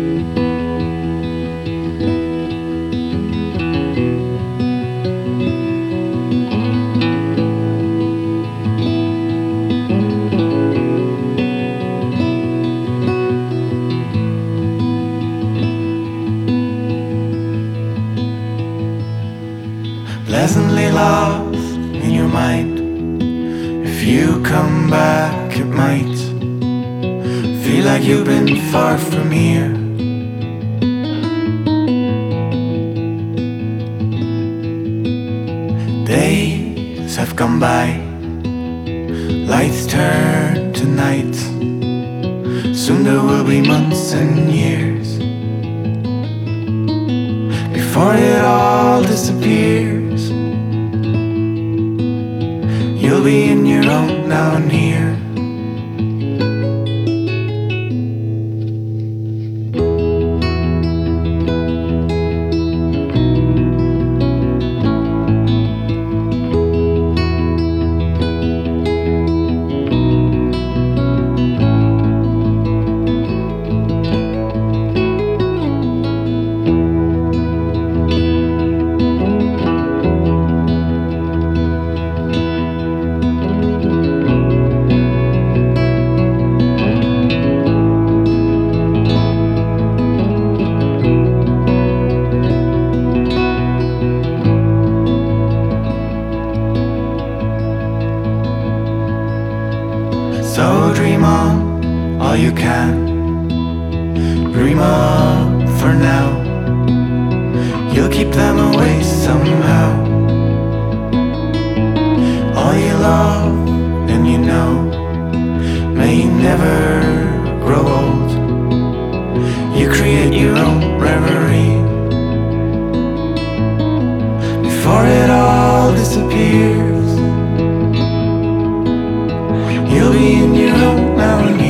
Pleasantly lost in your mind. If you come back, it might feel like you've been far from here. Days have gone by, lights turn to night. Soon there will be months and years before it all disappears. You'll be in your own down here. So dream on all you can. Dream on for now. You'll keep them away somehow. All you love and you know may never grow old. You create your own reverie before it all disappears. You'll be in your own now.